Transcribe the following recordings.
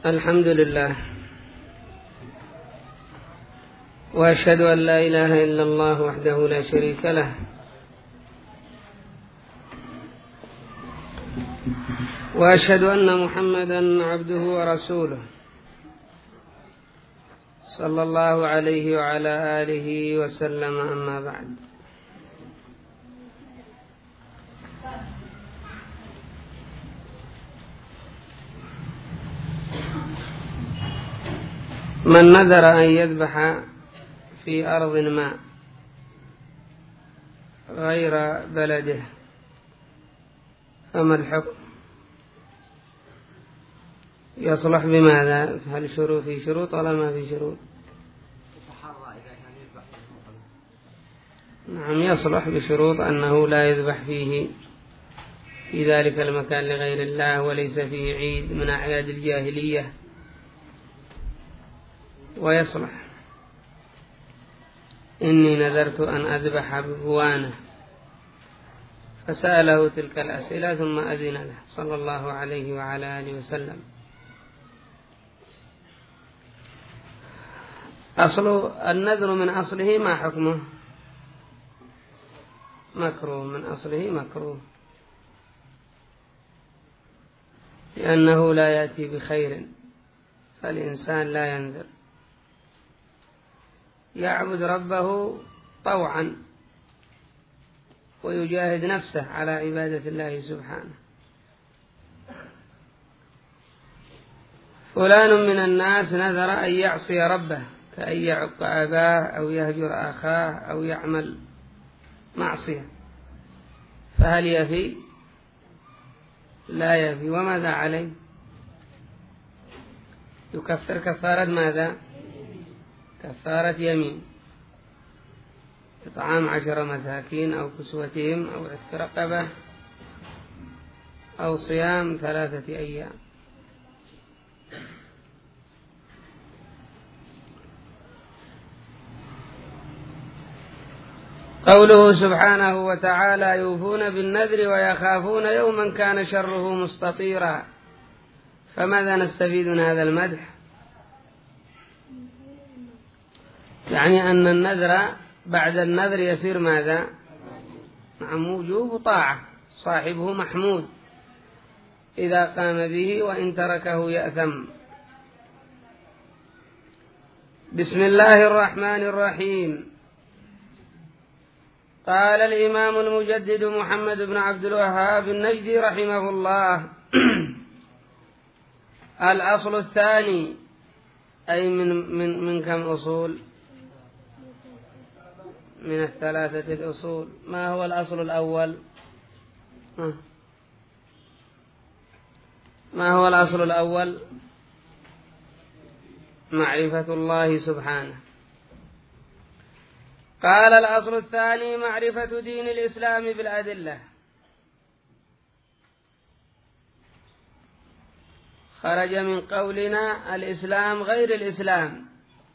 الحمد لله، وأشهد أن لا إله إلا الله وحده لا شريك له، وأشهد أن محمدا عبده ورسوله صلى الله عليه وعلى آله وسلم. أما بعد، من نذر أن يذبح في أرض ما غير بلده فما الحكم؟ يصلح بماذا؟ هل في شروط ولا ما في شروط؟ نعم، يصلح بشروط أنه لا يذبح فيه في ذلك المكان لغير الله، وليس فيه عيد من أعياد الجاهلية، ويصلح إني نذرت أن أذبح ببوانة، فسأله تلك الأسئلة ثم أذن له صلى الله عليه وعلى آله وسلم. أصل النذر من أصله ما حكمه؟ مكروه، من أصله مكروه، لأنه لا يأتي بخير، فالإنسان لا ينذر، يعبد ربه طوعا ويجاهد نفسه على عبادة الله سبحانه. فلان من الناس نذر أن يعصي ربه، كأن يعق أباه أو يهجر أخاه أو يعمل معصية، فهل يفي؟ لا يفي. وماذا عليه؟ يكفر كفارة ماذا؟ كفارة يمين، إطعام 10 مساكين أو كسوتهم أو عتق رقبة أو صيام 3 أيام. قوله سبحانه وتعالى: يوفون بالنذر ويخافون يوما كان شره مستطيرا. فماذا نستفيد من هذا المدح؟ يعني أن النذر بعد النذر يصير ماذا؟ نعم، وجوب طاعة، صاحبه محمود إذا قام به، وإن تركه يأثم. بسم الله الرحمن الرحيم. قال الإمام المجدد محمد بن عبد الوهاب النجدي رحمه الله: الأصل الثاني، أي من كم أصول؟ من 3 الأصول. ما هو الأصل الأول؟ ما هو الأصل الأول؟ معرفة الله سبحانه. قال: الأصل الثاني معرفة دين الإسلام بالأدلة. خرج من قولنا الإسلام غير الإسلام.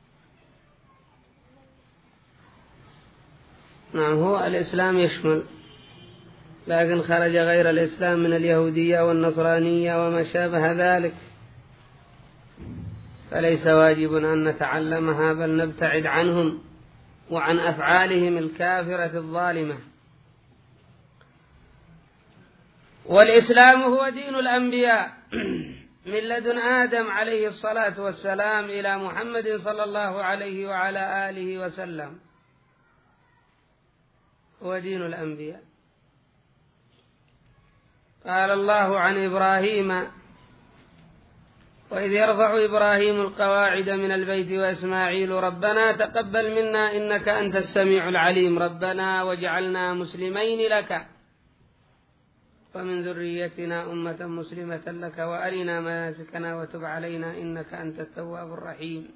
نعم، هو الإسلام يشمل، لكن خرج غير الإسلام من اليهودية والنصرانية وما شابه ذلك، فليس واجب أن نتعلمها، بل نبتعد عنهم وعن أفعالهم الكافرة الظالمة. والإسلام هو دين الأنبياء من لدن آدم عليه الصلاة والسلام إلى محمد صلى الله عليه وعلى آله وسلم، هو دين الأنبياء. قال الله عن إبراهيم: وإذ يرفع إبراهيم القواعد من البيت وإسماعيل ربنا تقبل منا إنك أنت السميع العليم، ربنا واجعلنا مسلمين لك ومن ذريتنا أمة مسلمة لك وأرنا مناسكنا وتب علينا إنك أنت التواب الرحيم.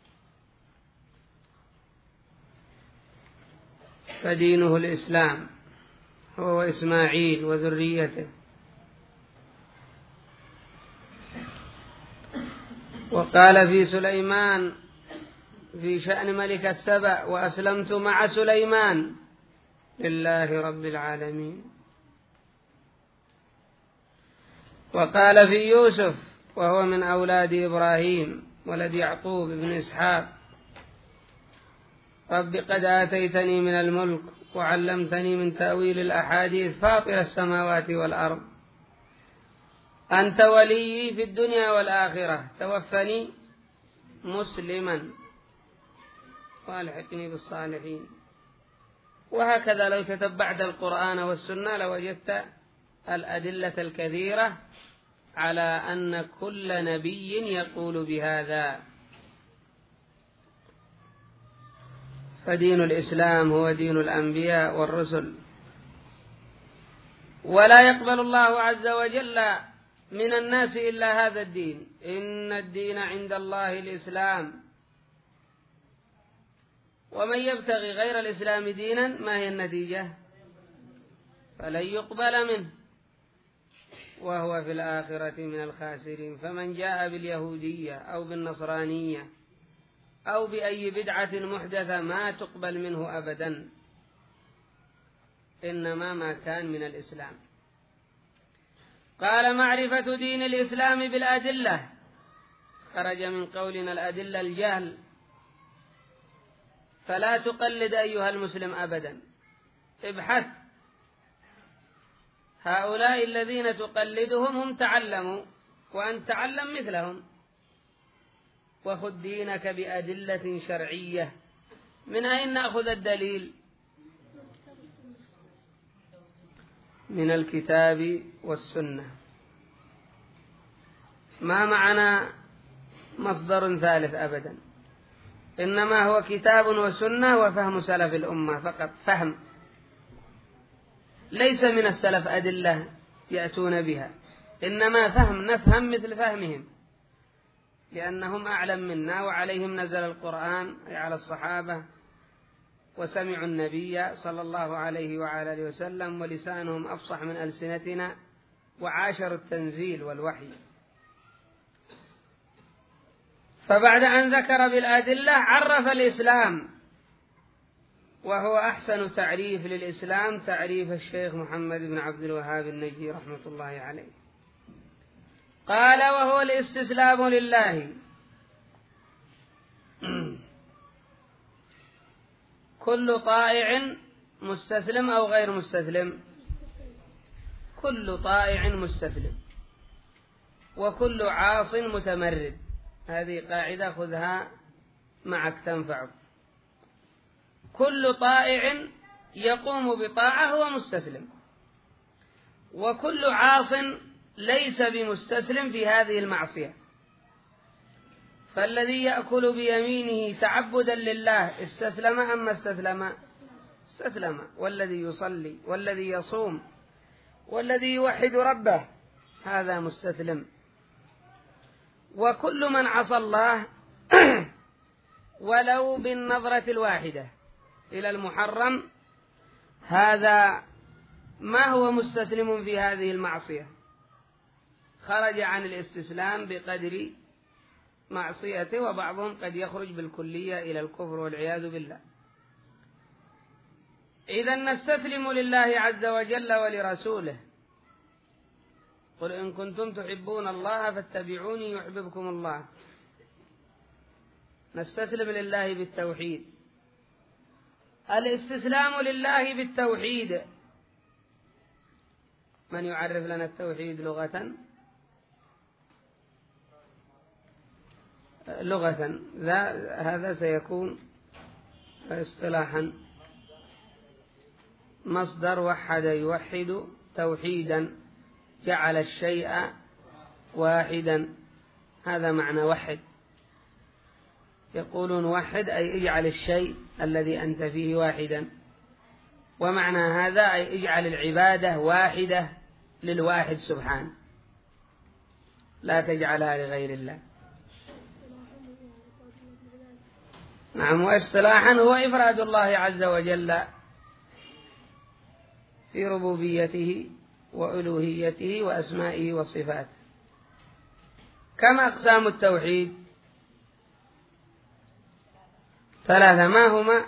فدينه الإسلام، هو إسماعيل وذريته. وقال في سليمان في شأن ملك السبأ: وأسلمت مع سليمان لله رب العالمين. وقال في يوسف: وهو من أولاد إبراهيم ولد يعقوب بن إسحاق. رب قد آتيتني من الملك وعلمتني من تأويل الأحاديث فاطر السماوات والأرض أنت ولي في الدنيا والآخرة توفني مسلما والحقني بالصالحين. وهكذا لو تتبعت القرآن والسنة لوجدت الأدلة الكثيرة على أن كل نبي يقول بهذا. فدين الإسلام هو دين الأنبياء والرسل، ولا يقبل الله عز وجل من الناس إلا هذا الدين. إن الدين عند الله الإسلام، ومن يبتغي غير الإسلام دينا ما هي النتيجة؟ فلن يقبل منه وهو في الآخرة من الخاسرين. فمن جاء باليهودية أو بالنصرانية أو بأي بدعة محدثة ما تقبل منه أبدا، إنما ما كان من الإسلام. قال معرفة دين الإسلام بالأدلة، خرج من قولنا الأدلة الجهل، فلا تقلد أيها المسلم أبدا، ابحث. هؤلاء الذين تقلدهم هم تعلموا، وأن تعلم مثلهم، وخذ دينك بأدلة شرعية. من أين نأخذ الدليل؟ من الكتاب والسنة. ما معنى مصدر ثالث أبدا، إنما هو كتاب وسنة وفهم سلف الأمة فقط، فهم. ليس من السلف أدلة يأتون بها، إنما فهم، نفهم مثل فهمهم، لأنهم أعلم منا وعليهم نزل القرآن أي على الصحابة، وسمعوا النبي صلى الله عليه وعلى آله وسلم، ولسانهم أفصح من ألسنتنا، وعاشروا التنزيل والوحي. فبعد أن ذكر بالأدلة عرف الإسلام، وهو أحسن تعريف للإسلام تعريف الشيخ محمد بن عبد الوهاب النجدي رحمة الله عليه. قال: وهو الاستسلام لله، كل طائع مستسلم أو غير مستسلم؟ كل طائع مستسلم، وكل عاص متمرد. هذه قاعدة خذها معك تنفعك. كل طائع يقوم بطاعة هو مستسلم، وكل عاص ليس بمستسلم في هذه المعصية. فالذي يأكل بيمينه تعبدا لله استسلم أم ما استسلم؟ استسلم. والذي يصلي والذي يصوم والذي يوحد ربه هذا مستسلم. وكل من عصى الله ولو بالنظرة الواحدة إلى المحرم هذا ما هو مستسلم في هذه المعصية، خرج عن الاستسلام بقدر معصيته، وبعضهم قد يخرج بالكلية إلى الكفر والعياذ بالله. إذن نستسلم لله عز وجل ولرسوله. قل إن كنتم تحبون الله فاتبعوني يحببكم الله. نستسلم لله بالتوحيد. الاستسلام لله بالتوحيد، من يعرف لنا التوحيد لغة؟ هذا سيكون اصطلاحا مصدر وحد يوحد توحيدا، جعل الشيء واحدا، هذا معنى وحد. يقولون وحد أي اجعل الشيء الذي أنت فيه واحدا، ومعنى هذا أي اجعل العبادة واحدة للواحد سبحانه، لا تجعلها لغير الله. نعم. واصطلاحا هو إفراد الله عز وجل في ربوبيته وألوهيته وأسمائه وصفاته. كما أقسام التوحيد 3، ما هما؟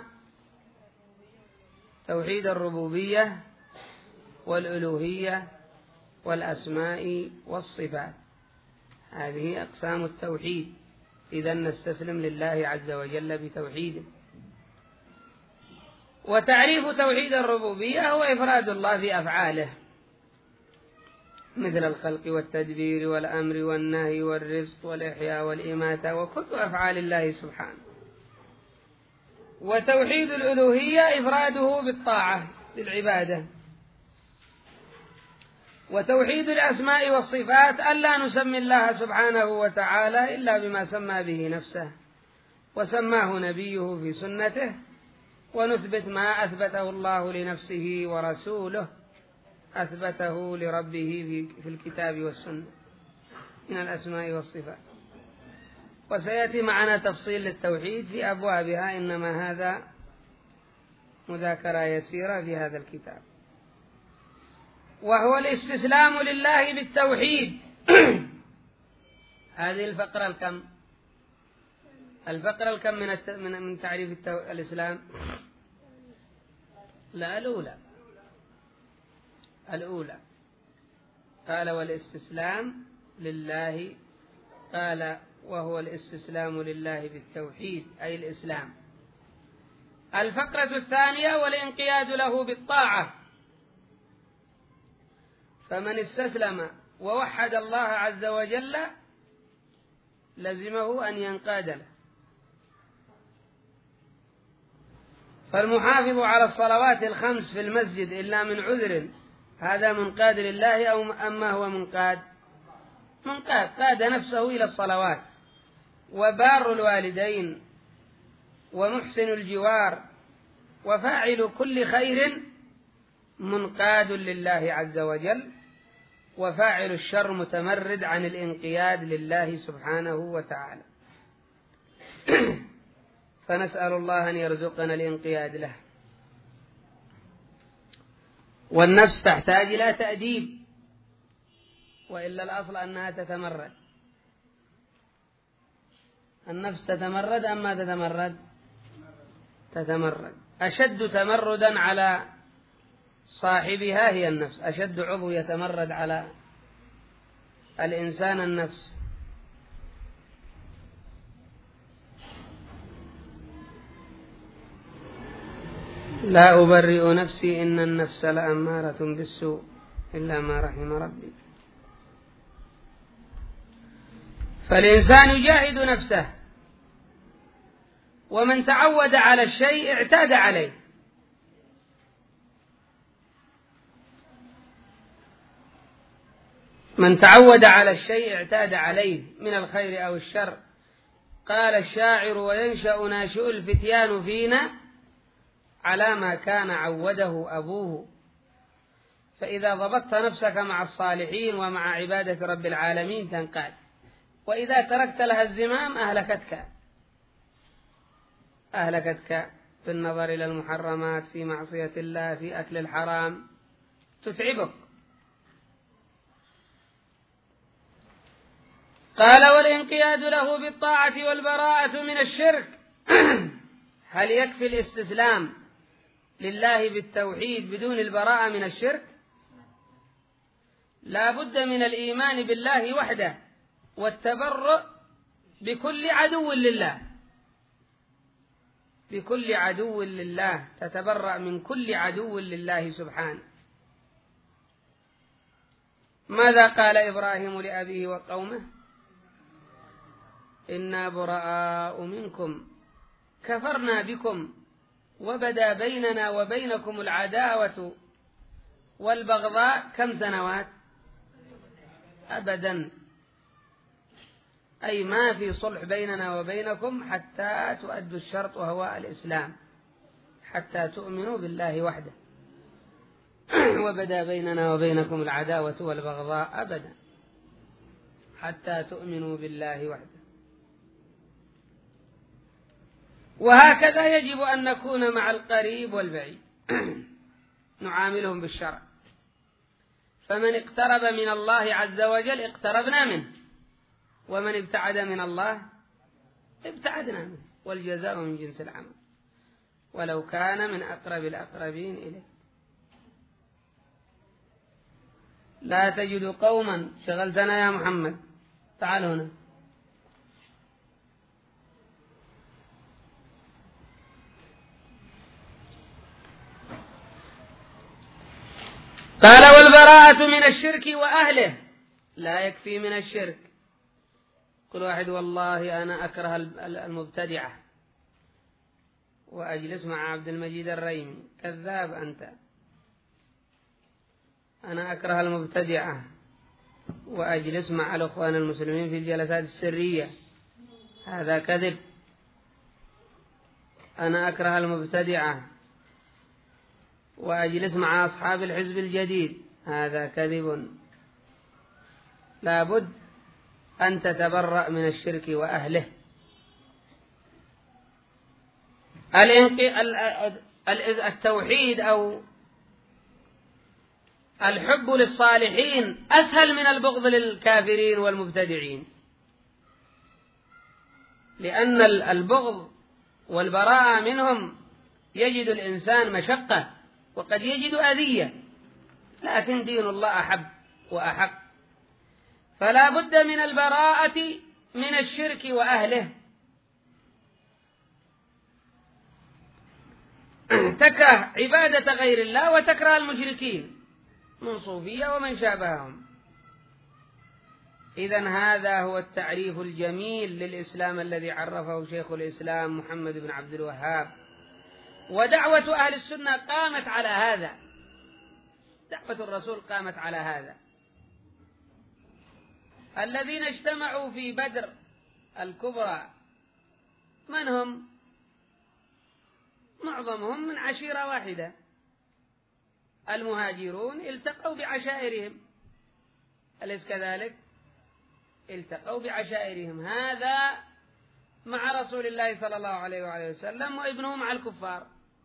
توحيد الربوبية والألوهية والأسماء والصفات. هذه أقسام التوحيد. إذا نستسلم لله عز وجل بتوحيده. وتعريف توحيد الربوبية هو إفراد الله في أفعاله، مثل الخلق والتدبير والأمر والنهي والرزق والإحياء والإماتة وكل أفعال الله سبحانه. وتوحيد الألوهية إفراده بالطاعة للعبادة. وتوحيد الأسماء والصفات ألا نسمي الله سبحانه وتعالى إلا بما سمى به نفسه وسماه نبيه في سنته، ونثبت ما أثبته الله لنفسه ورسوله أثبته لربه في الكتاب والسنة من الأسماء والصفات. وسيأتي معنا تفصيل للتوحيد في أبوابها، إنما هذا مذاكرة يسيرة في هذا الكتاب. وهو الاستسلام لله بالتوحيد. هذه الفقرة الكم؟ الفقرة الكم من تعريف الإسلام؟ لا، الأولى قال والاستسلام لله، قال وهو الاستسلام لله بالتوحيد أي الإسلام. الفقرة الثانية والانقياد له بالطاعة. فمن استسلم ووحد الله عز وجل لزمه أن ينقاد له. فالمحافظ على الصلوات الخمس في المسجد إلا من عذر هذا منقاد لله أو أما هو منقاد قاد نفسه إلى الصلوات. وبار الوالدين ومحسن الجوار وفاعل كل خير منقاد لله عز وجل، وفاعل الشر متمرد عن الانقياد لله سبحانه وتعالى. فنسأل الله أن يرزقنا الانقياد له. والنفس تحتاج إلى تأديب، وإلا الأصل أنها تتمرد. النفس تتمرد أم ما تتمرد؟ تتمرد. أشد تمردا على صاحبها هي النفس. أشد عضو يتمرد على الإنسان النفس. لا أبرئ نفسي إن النفس لأمارة بالسوء إلا ما رحم ربي. فالإنسان يجاهد نفسه، ومن تعود على الشيء اعتاد عليه. من تعود على الشيء اعتاد عليه من الخير أو الشر. قال الشاعر وينشأ ناشئ الفتيان فينا على ما كان عوده أبوه. فإذا ضبطت نفسك مع الصالحين ومع عبادة رب العالمين تنقاد، وإذا تركت لها الزمام أهلكتك في النظر إلى المحرمات، في معصية الله، في أكل الحرام، تتعبك. قال والانقياد له بالطاعة والبراءة من الشرك. هل يكفي الاستسلام لله بالتوحيد بدون البراءة من الشرك؟ لا بد من الإيمان بالله وحده والتبرؤ بكل عدو لله. بكل عدو لله تتبرأ من كل عدو لله سبحانه. ماذا قال إبراهيم لأبيه وقومه؟ إنا براء منكم كفرنا بكم وبدا بيننا وبينكم العداوة والبغضاء كم سنوات؟ أبدا. أي ما في صلح بيننا وبينكم حتى تؤدوا الشرط وهو الإسلام، حتى تؤمنوا بالله وحده. وبدا بيننا وبينكم العداوة والبغضاء أبدا حتى تؤمنوا بالله وحده. وهكذا يجب أن نكون مع القريب والبعيد. نعاملهم بالشرع. فمن اقترب من الله عز وجل اقتربنا منه، ومن ابتعد من الله ابتعدنا منه، والجزاء من جنس العمل ولو كان من أقرب الأقربين إليه. لا تجد قوما شغلتنا يا محمد تعال هنا. قال والبراءة من الشرك وأهله. لا يكفي من الشرك كل واحد والله أنا أكره المبتدعة وأجلس مع عبد المجيد الريمي. كذاب أنت. أنا أكره المبتدعة وأجلس مع الأخوان المسلمين في الجلسات السرية. هذا كذب. أنا أكره المبتدعة وأجلس مع أصحاب الحزب الجديد. هذا كذب. لابد أن تتبرأ من الشرك وأهله. التوحيد أو الحب للصالحين أسهل من البغض للكافرين والمبتدعين، لأن البغض والبراءة منهم يجد الإنسان مشقة وقد يجد أذية، لكن دين الله أحب وأحق. فلا بد من البراءة من الشرك وأهله. تكره عبادة غير الله وتكره المشركين من صوفية ومن شابههم. إذن هذا هو التعريف الجميل للإسلام الذي عرفه شيخ الإسلام محمد بن عبد الوهاب. ودعوة أهل السنة قامت على هذا. دعوة الرسول قامت على هذا. الذين اجتمعوا في بدر الكبرى من هم؟ معظمهم من عشيرة واحدة. المهاجرون التقوا بعشائرهم، أليس كذلك؟ التقوا بعشائرهم. هذا مع رسول الله صلى الله عليه وآله وسلم، وابنه مع الكفار.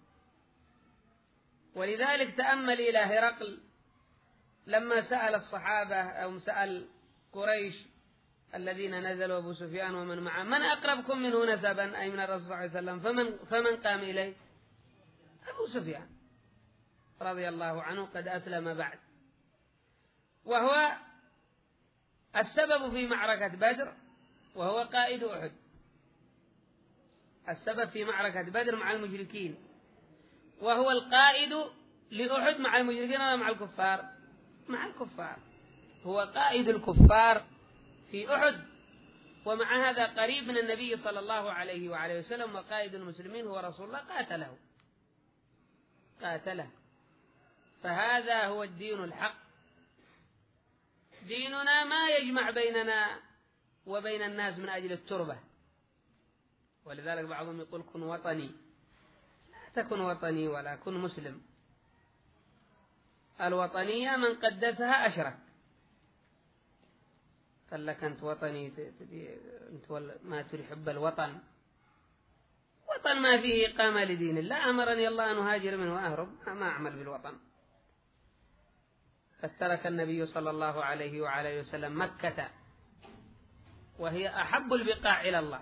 ولذلك تأمل إلى هرقل لما سأل الصحابة أو سأل قريش الذين نزلوا أبو سفيان ومن معه: من أقربكم منه نسبا أي من الرسول صلى الله عليه وسلم؟ فمن قام إليه؟ أبو سفيان رضي الله عنه قد أسلم بعد، وهو السبب في معركة بدر، وهو قائد أحد. السبب في معركة بدر مع المشركين، وهو القائد لأحد مع المشركين ولا مع الكفار؟ مع الكفار. هو قائد الكفار في أحد، ومع هذا قريب من النبي صلى الله عليه وآله وسلم، وقائد المسلمين هو رسول الله. قاتله. فهذا هو الدين الحق. ديننا ما يجمع بيننا وبين الناس من أجل التربة. ولذلك بعضهم يقول: كن وطني. لا تكن وطني ولا كن مسلم. الوطنية من قدسها أشرك. قال لك أنت وطني، أنت ما تحب الوطن. وطن ما فيه إقامة لدين الله. أمرني الله أن أهاجر منه وأهرب، ما أعمل بالوطن. فترك النبي صلى الله عليه وعلى وسلم مكة، وهي أحب البقاع إلى الله،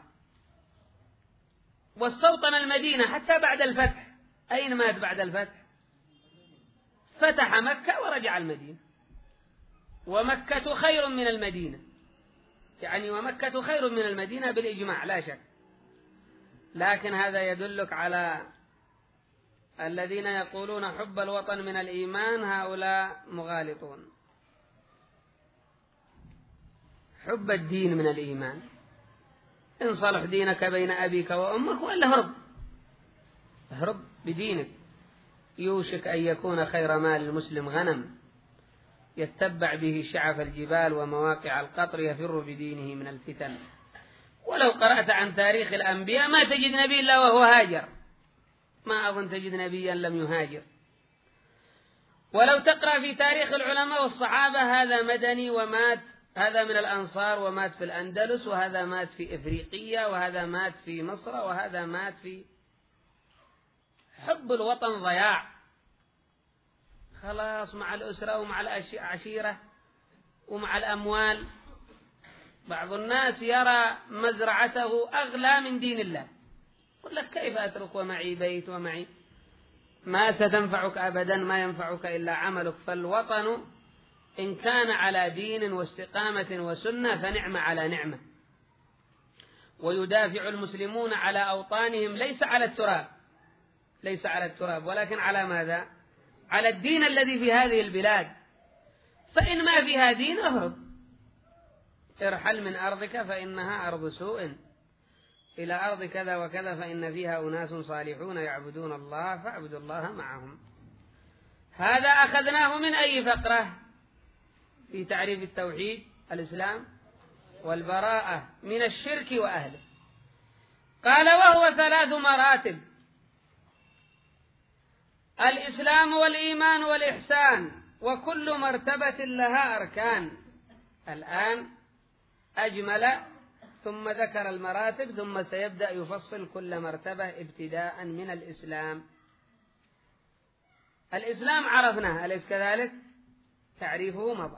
واستوطن المدينة حتى بعد الفتح. أين مات بعد الفتح؟ فتح مكة ورجع المدينة. ومكة خير من المدينة، يعني ومكة خير من المدينة بالإجماع لا شك. لكن هذا يدلك على الذين يقولون حب الوطن من الإيمان، هؤلاء مغالطون. حب الدين من الإيمان. إن صلح دينك بين أبيك وأمك وإلا اهرب بدينك. يوشك أن يكون خير مال المسلم غنم يتبع به شعف الجبال ومواقع القطر، يفر بدينه من الفتن. ولو قرأت عن تاريخ الأنبياء ما تجد نبي إلا وهو هاجر. ما أظن تجد نبيا لم يهاجر. ولو تقرأ في تاريخ العلماء والصحابة هذا مدني ومات، هذا من الأنصار ومات في الأندلس، وهذا مات في إفريقيا، وهذا مات في مصر، وهذا مات في. حب الوطن ضياع. خلاص مع الأسرة ومع العشيرة ومع الأموال. بعض الناس يرى مزرعته أغلى من دين الله. يقول لك: كيف أترك ومعي بيت ومعي ما ستنفعك أبدا، ما ينفعك إلا عملك. فالوطن إن كان على دين واستقامة وسنة فنعم على نعمة. ويدافع المسلمون على أوطانهم ليس على التراب ولكن على ماذا؟ على الدين الذي في هذه البلاد. فإن ما فيها دين اهرب، ارحل من أرضك فإنها أرض سوء إلى أرض كذا وكذا فإن فيها أناس صالحون يعبدون الله فاعبدوا الله معهم. هذا أخذناه من أي فقرة في تعريف التوحيد؟ الإسلام والبراءة من الشرك وأهله. قال وهو 3 مراتب: الإسلام والإيمان والإحسان، وكل مرتبة لها أركان. الآن أجمل ثم ذكر المراتب، ثم سيبدأ يفصل كل مرتبة ابتداء من الإسلام. الإسلام عرفناه، أليس كذلك؟ تعريفه مضى.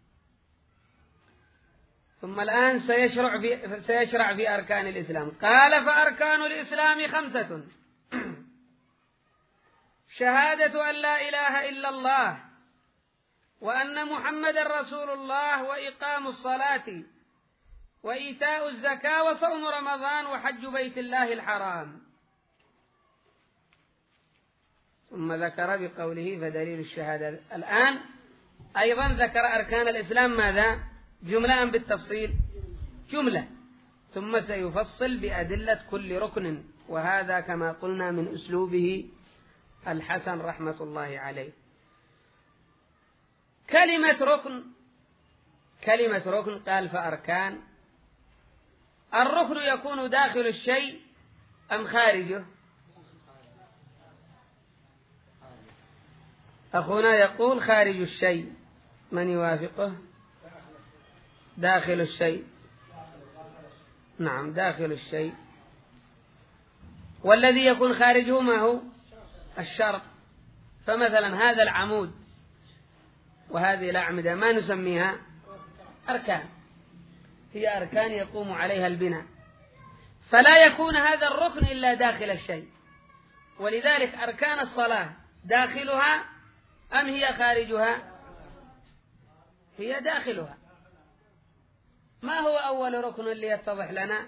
ثم الآن سيشرع في أركان الإسلام. قال فأركان الإسلام 5: شهادة أن لا إله إلا الله وأن محمد رسول الله، وإقام الصلاة، وإيتاء الزكاة، وصوم رمضان، وحج بيت الله الحرام. ثم ذكر بقوله فدليل الشهادة. الآن أيضا ذكر أركان الإسلام ماذا؟ جملة بالتفصيل؟ جملة. ثم سيفصل بأدلة كل ركن، وهذا كما قلنا من أسلوبه الحسن رحمة الله عليه. كلمة ركن قال فأركان. الركن يكون داخل الشيء أم خارجه؟ أخونا يقول خارج الشيء، من يوافقه؟ داخل الشيء. نعم داخل الشيء. والذي يكون خارجه ما هو؟ الشرط. فمثلا هذا العمود وهذه الأعمدة ما نسميها؟ أركان، هي أركان يقوم عليها البناء. فلا يكون هذا الركن إلا داخل الشيء. ولذلك أركان الصلاة داخلها أم هي خارجها؟ هي داخلها. ما هو أول ركن اللي يتضح لنا؟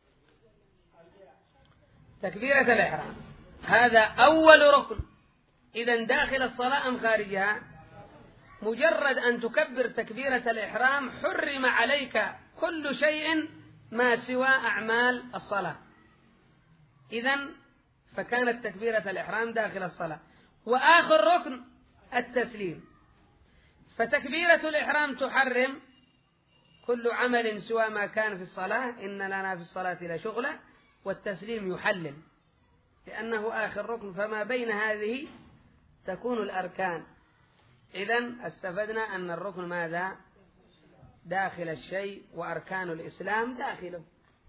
تكبيرة الإحرام، هذا أول ركن. إذن داخل الصلاة أم خارجها؟ مجرد أن تكبر تكبيرة الإحرام حرم عليك كل شيء ما سوى أعمال الصلاة. إذن فكانت تكبيرة الإحرام داخل الصلاة. وآخر ركن التسليم. فتكبيرة الإحرام تحرم كل عمل سوى ما كان في الصلاة، إن لنا في الصلاة لشغلة، والتسليم يحلل لأنه آخر ركن. فما بين هذه تكون الأركان. إذن استفدنا أن الركن ماذا؟ داخل الشيء، وأركان الإسلام داخله.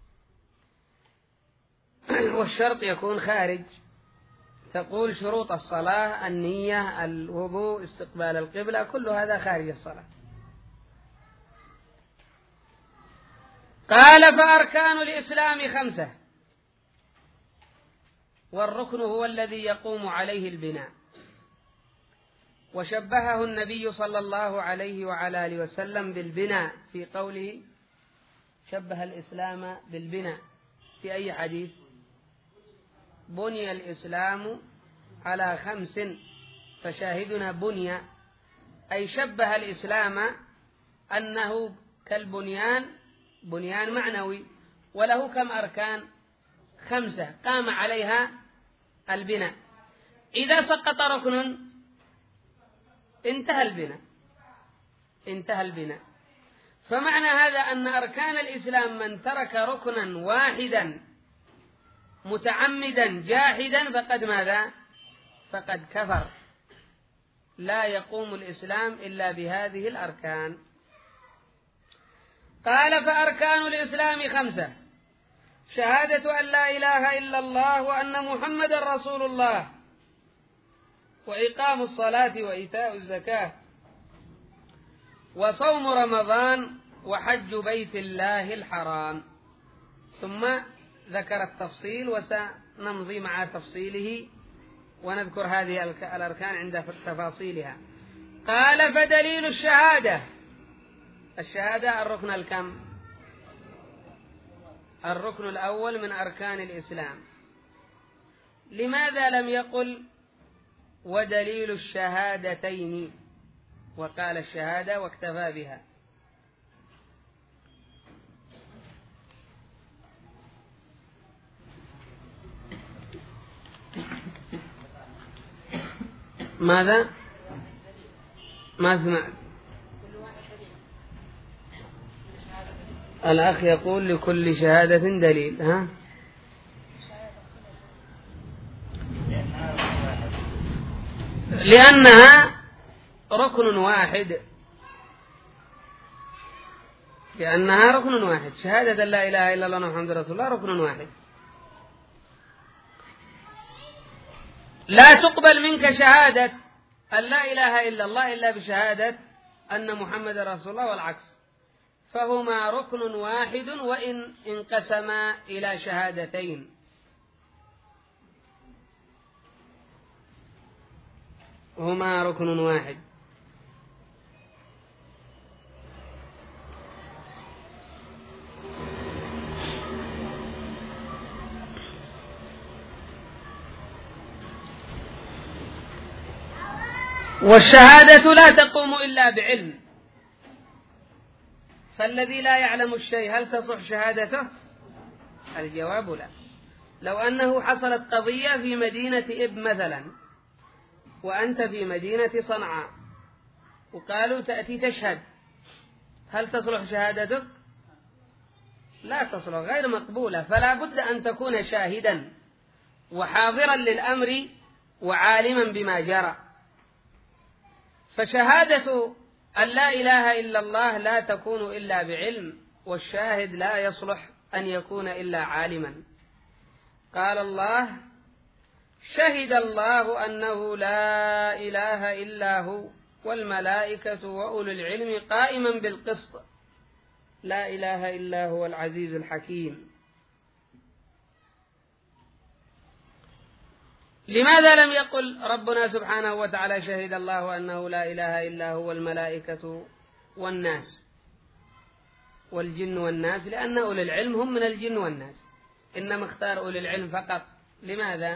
والشرط يكون خارج. تقول شروط الصلاة النية، الوضوء، استقبال القبلة، كل هذا خارج الصلاة. قال فأركان الإسلام 5، والركن هو الذي يقوم عليه البناء. وشبهه النبي صلى الله عليه وعلى آله وسلم بالبناء في قوله شبه الإسلام بالبناء في أي حديث؟ بني الإسلام على 5 فشاهدنا بني، أي شبه الإسلام أنه كالبنيان، بنيان معنوي، وله كم أركان؟ 5 قام عليها البناء. إذا سقط ركن انتهى البناء. فمعنى هذا أن أركان الإسلام من ترك ركنا واحدا متعمدا جاحدا فقد ماذا؟ فقد كفر. لا يقوم الإسلام إلا بهذه الأركان. قال فأركان الإسلام 5: شهادة أن لا إله إلا الله وأن محمد رسول الله، وإقام الصلاة، وإيتاء الزكاة، وصوم رمضان، وحج بيت الله الحرام. ثم ذكر التفصيل، وسنمضي مع تفصيله ونذكر هذه الأركان عند تفاصيلها. قال فدليل الشهادة الركن الكم؟ الركن الأول من أركان الإسلام. لماذا لم يقل ودليل الشهادتين وقال الشهادة واكتفى بها؟ ماذا؟ ما سمعت. الأخ يقول لكل شهادة دليل. ها؟ لأنها ركن واحد. لأنها ركن واحد. شهادة لا إله إلا الله محمد رسول الله ركن واحد. لا تقبل منك شهادة أن لا إله إلا الله إلا بشهادة أن محمد رسول الله والعكس، فهما ركن واحد وإن انقسما إلى شهادتين. هما ركن واحد. والشهادة لا تقوم إلا بعلم، فالذي لا يعلم الشيء هل تصح شهادته؟ الجواب لا. لو أنه حصلت قضية في مدينة إب مثلا وأنت في مدينة صنعاء وقالوا تأتي تشهد، هل تصلح شهادتك؟ لا تصلح، غير مقبولة. فلا بد أن تكون شاهدا وحاضرا للأمر وعالما بما جرى. فشهادة أن لا إله إلا الله لا تكون إلا بعلم، والشاهد لا يصلح أن يكون إلا عالما. قال الله: شهد الله أنه لا إله إلا هو والملائكة وأولو العلم قائما بالقسط لا إله إلا هو العزيز الحكيم. لماذا لم يقل ربنا سبحانه وتعالى شهد الله أنه لا إله إلا هو الملائكة والناس والجن والناس؟ لأن أولي العلم هم من الجن والناس، إنما اختار أولي العلم فقط. لماذا؟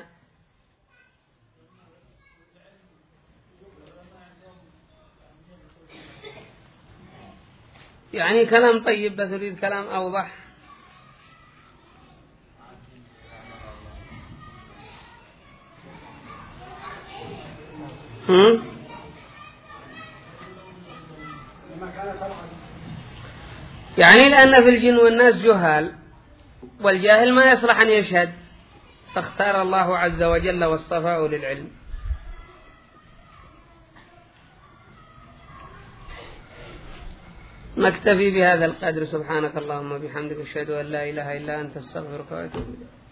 يعني كلام طيب بس أريد كلام أوضح. يعني لأن في الجن والناس جهال، والجاهل ما يصلح أن يشهد، فاختار الله عز وجل واصطفاه للعلم. نكتفي بهذا القدر. سبحانك اللهم وبحمدك، أشهد أن لا إله إلا أنت، أستغفرك وأتوب إليك.